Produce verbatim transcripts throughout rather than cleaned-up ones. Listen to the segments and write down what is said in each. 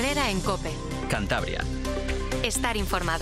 Herrera en COPE. Cantabria. Estar informado.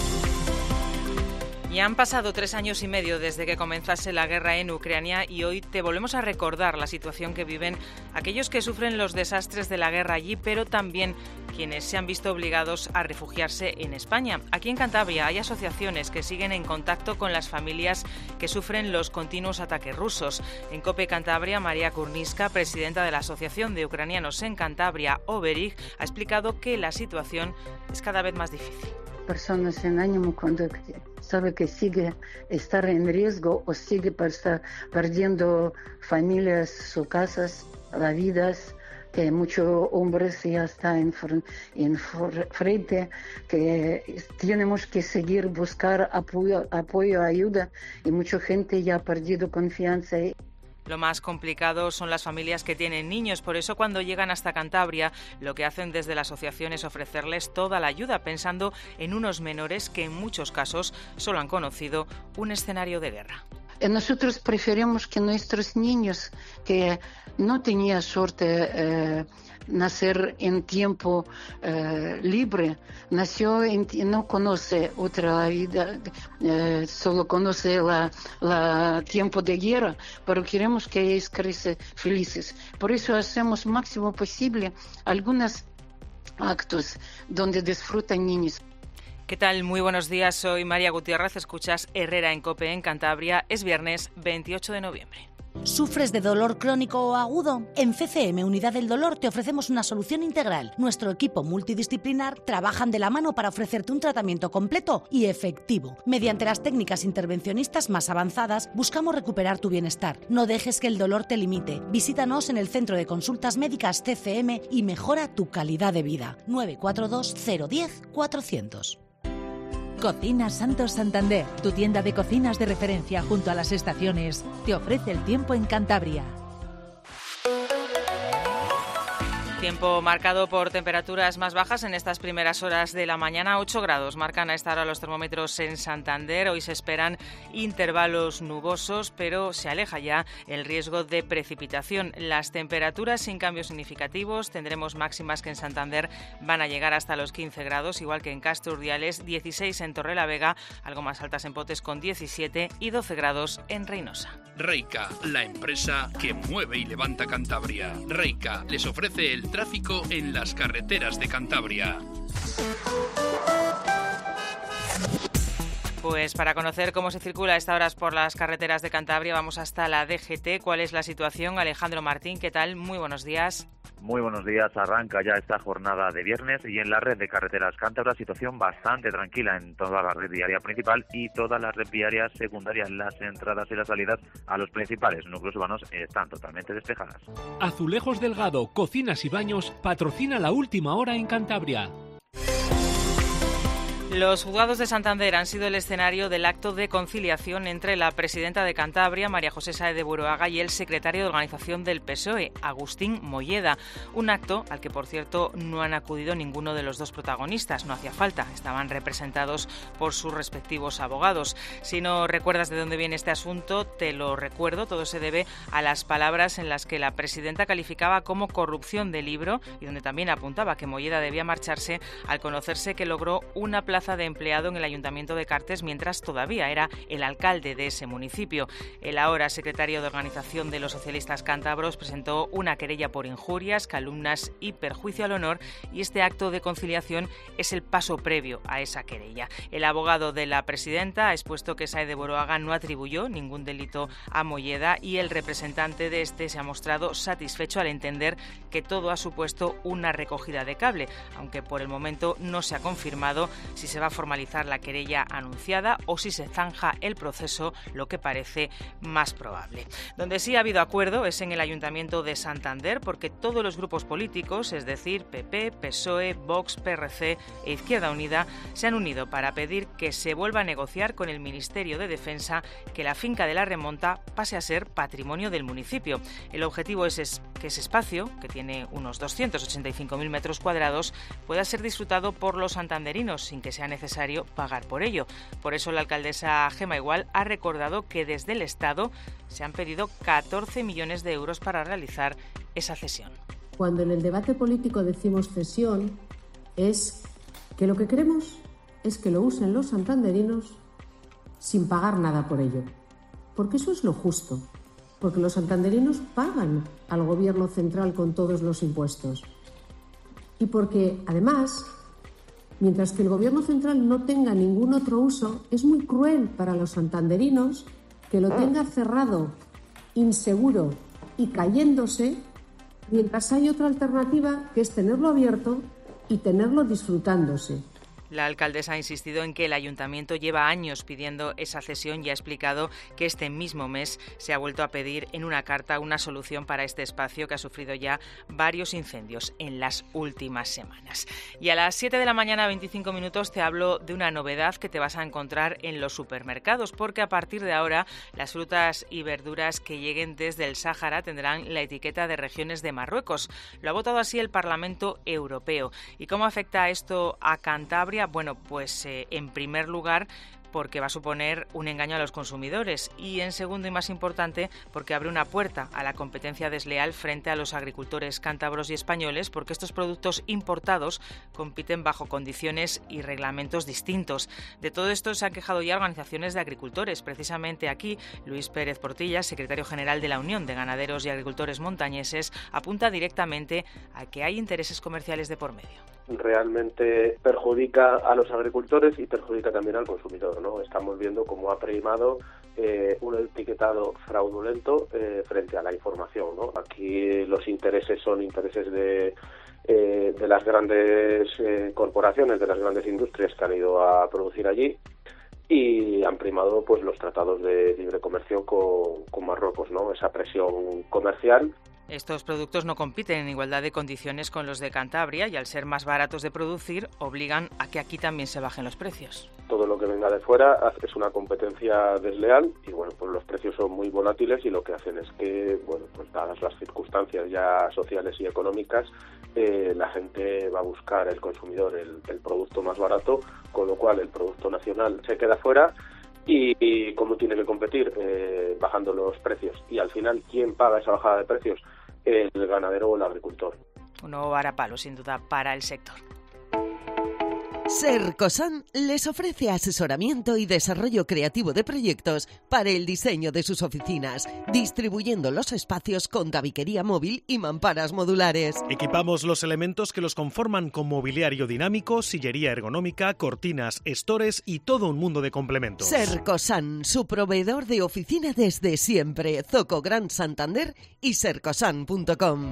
Ya han pasado tres años y medio desde que comenzase la guerra en Ucrania y hoy te volvemos a recordar la situación que viven aquellos que sufren los desastres de la guerra allí, pero también quienes se han visto obligados a refugiarse en España. Aquí en Cantabria hay asociaciones que siguen en contacto con las familias que sufren los continuos ataques rusos. En COPE Cantabria, María Kurniska, presidenta de la Asociación de Ucranianos en Cantabria, Oberig, ha explicado que la situación es cada vez más difícil. Personas en ánimo cuando sabe que sigue estar en riesgo o sigue perdiendo familias, sus casas, las vidas, que muchos hombres ya están en, en frente, que tenemos que seguir buscar apoyo, apoyo, ayuda, y mucha gente ya ha perdido confianza. Lo más complicado son las familias que tienen niños, por eso cuando llegan hasta Cantabria lo que hacen desde la asociación es ofrecerles toda la ayuda, pensando en unos menores que en muchos casos solo han conocido un escenario de guerra. Nosotros preferimos que nuestros niños que no tenían suerte eh, nacer en tiempo eh, libre, nació en, no conoce otra vida, eh, solo conoce la, la tiempo de guerra, pero queremos que ellos crecen felices. Por eso hacemos máximo posible algunos actos donde disfrutan niños. ¿Qué tal? Muy buenos días, soy María Gutiérrez, escuchas Herrera en COPE en Cantabria. Es viernes veintiocho de noviembre. ¿Sufres de dolor crónico o agudo? En C C M Unidad del Dolor te ofrecemos una solución integral. Nuestro equipo multidisciplinar trabajan de la mano para ofrecerte un tratamiento completo y efectivo. Mediante las técnicas intervencionistas más avanzadas, buscamos recuperar tu bienestar. No dejes que el dolor te limite. Visítanos en el Centro de Consultas Médicas C C M y mejora tu calidad de vida. nueve cuatro dos cero uno cero cuatrocientos. Cocinas Santos Santander, tu tienda de cocinas de referencia junto a las estaciones, te ofrece el tiempo en Cantabria. Tiempo marcado por temperaturas más bajas en estas primeras horas de la mañana. ocho grados marcan a esta hora los termómetros en Santander. Hoy se esperan intervalos nubosos, pero se aleja ya el riesgo de precipitación. Las temperaturas sin cambios significativos. Tendremos máximas que en Santander van a llegar hasta los quince grados, igual que en Castro Urdiales, dieciséis en Torrelavega, algo más altas en Potes con diecisiete y doce grados en Reynosa. Reica, la empresa que mueve y levanta Cantabria. Reica les ofrece el tráfico en las carreteras de Cantabria. Pues para conocer cómo se circula a estas horas por las carreteras de Cantabria vamos hasta la D G T. ¿Cuál es la situación? Alejandro Martín, ¿qué tal? Muy buenos días. Muy buenos días, arranca ya esta jornada de viernes y en la red de carreteras cántabras situación bastante tranquila en toda la red viaria principal y todas las red viarias secundarias. Las entradas y las salidas a los principales núcleos urbanos están totalmente despejadas. Azulejos Delgado, Cocinas y Baños patrocina la última hora en Cantabria. Los juzgados de Santander han sido el escenario del acto de conciliación entre la presidenta de Cantabria, María José Sáez de Buruaga, y el secretario de organización del P S O E, Agustín Molleda. Un acto al que, por cierto, no han acudido ninguno de los dos protagonistas. No hacía falta, estaban representados por sus respectivos abogados. Si no recuerdas de dónde viene este asunto, te lo recuerdo. Todo se debe a las palabras en las que la presidenta calificaba como corrupción de libro y donde también apuntaba que Molleda debía marcharse al conocerse que logró una plaza de empleado en el Ayuntamiento de Cartes mientras todavía era el alcalde de ese municipio. El ahora secretario de Organización de los Socialistas Cántabros presentó una querella por injurias, calumnias y perjuicio al honor, y este acto de conciliación es el paso previo a esa querella. El abogado de la presidenta ha expuesto que Sáez de Buruaga no atribuyó ningún delito a Molleda y el representante de este se ha mostrado satisfecho al entender que todo ha supuesto una recogida de cable, aunque por el momento no se ha confirmado si se va a formalizar la querella anunciada o si se zanja el proceso, lo que parece más probable. Donde sí ha habido acuerdo es en el Ayuntamiento de Santander, porque todos los grupos políticos, es decir, P P, P S O E, Vox, P R C e Izquierda Unida, se han unido para pedir que se vuelva a negociar con el Ministerio de Defensa que la finca de la Remonta pase a ser patrimonio del municipio. El objetivo es que ese espacio, que tiene unos doscientos ochenta y cinco mil metros cuadrados, pueda ser disfrutado por los santanderinos sin que sea necesario pagar por ello. Por eso la alcaldesa Gema Igual ha recordado que desde el Estado se han pedido catorce millones de euros para realizar esa cesión. Cuando en el debate político decimos cesión, es que lo que queremos es que lo usen los santanderinos sin pagar nada por ello. Porque eso es lo justo. Porque los santanderinos pagan al gobierno central con todos los impuestos. Y porque, además, mientras que el gobierno central no tenga ningún otro uso, es muy cruel para los santanderinos que lo tenga cerrado, inseguro y cayéndose, mientras hay otra alternativa que es tenerlo abierto y tenerlo disfrutándose. La alcaldesa ha insistido en que el ayuntamiento lleva años pidiendo esa cesión y ha explicado que este mismo mes se ha vuelto a pedir en una carta una solución para este espacio que ha sufrido ya varios incendios en las últimas semanas. Y a las siete de la mañana, veinticinco minutos, te hablo de una novedad que te vas a encontrar en los supermercados, porque a partir de ahora las frutas y verduras que lleguen desde el Sáhara tendrán la etiqueta de regiones de Marruecos. Lo ha votado así el Parlamento Europeo. ¿Y cómo afecta esto a Cantabria? Bueno, pues eh, en primer lugar, porque va a suponer un engaño a los consumidores y, en segundo y más importante, porque abre una puerta a la competencia desleal frente a los agricultores cántabros y españoles, porque estos productos importados compiten bajo condiciones y reglamentos distintos. De todo esto se han quejado ya organizaciones de agricultores. Precisamente aquí, Luis Pérez Portillas, secretario general de la Unión de Ganaderos y Agricultores Montañeses, apunta directamente a que hay intereses comerciales de por medio. Realmente perjudica a los agricultores y perjudica también al consumidor, ¿no? Estamos viendo cómo ha primado eh, un etiquetado fraudulento eh, frente a la información, ¿no? Aquí los intereses son intereses de, eh, de las grandes eh, corporaciones, de las grandes industrias que han ido a producir allí y han primado pues los tratados de libre comercio con, con Marruecos, ¿no? Esa presión comercial. Estos productos no compiten en igualdad de condiciones con los de Cantabria y, al ser más baratos de producir, obligan a que aquí también se bajen los precios. Todo lo que venga de fuera es una competencia desleal y, bueno, pues los precios son muy volátiles y lo que hacen es que, bueno, pues dadas las circunstancias ya sociales y económicas, eh, la gente va a buscar, el consumidor, el, el producto más barato, con lo cual el producto nacional se queda fuera. Y, y cómo tiene que competir, eh, bajando los precios. Y al final, ¿quién paga esa bajada de precios? El ganadero o el agricultor. Un nuevo varapalo, sin duda, para el sector. Sercosan les ofrece asesoramiento y desarrollo creativo de proyectos para el diseño de sus oficinas, distribuyendo los espacios con tabiquería móvil y mamparas modulares. Equipamos los elementos que los conforman con mobiliario dinámico, sillería ergonómica, cortinas, estores y todo un mundo de complementos. Sercosan, su proveedor de oficina desde siempre. Zoco Gran Santander y sercosan punto com.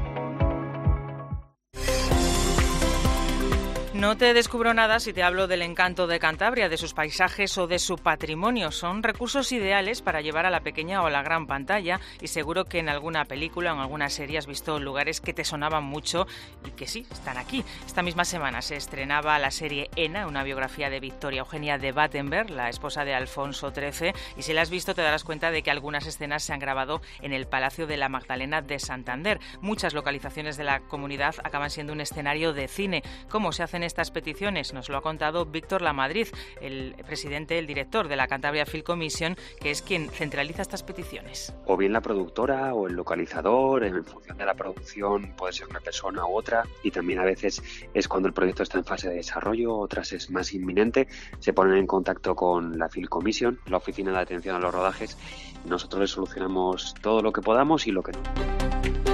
No te descubro nada si te hablo del encanto de Cantabria, de sus paisajes o de su patrimonio. Son recursos ideales para llevar a la pequeña o la gran pantalla y seguro que en alguna película o en alguna serie has visto lugares que te sonaban mucho y que sí, están aquí. Esta misma semana se estrenaba la serie Ena, una biografía de Victoria Eugenia de Battenberg, la esposa de Alfonso trece, y si la has visto te darás cuenta de que algunas escenas se han grabado en el Palacio de la Magdalena de Santander. Muchas localizaciones de la comunidad acaban siendo un escenario de cine. ¿Cómo se hacen estas peticiones? Nos lo ha contado Víctor Lamadrid, el presidente, el director de la Cantabria Film Commission, que es quien centraliza estas peticiones. O bien la productora o el localizador, en función de la producción puede ser una persona u otra, y también a veces es cuando el proyecto está en fase de desarrollo, otras es más inminente, se ponen en contacto con la Film Commission, la oficina de atención a los rodajes. Nosotros les solucionamos todo lo que podamos y lo que no.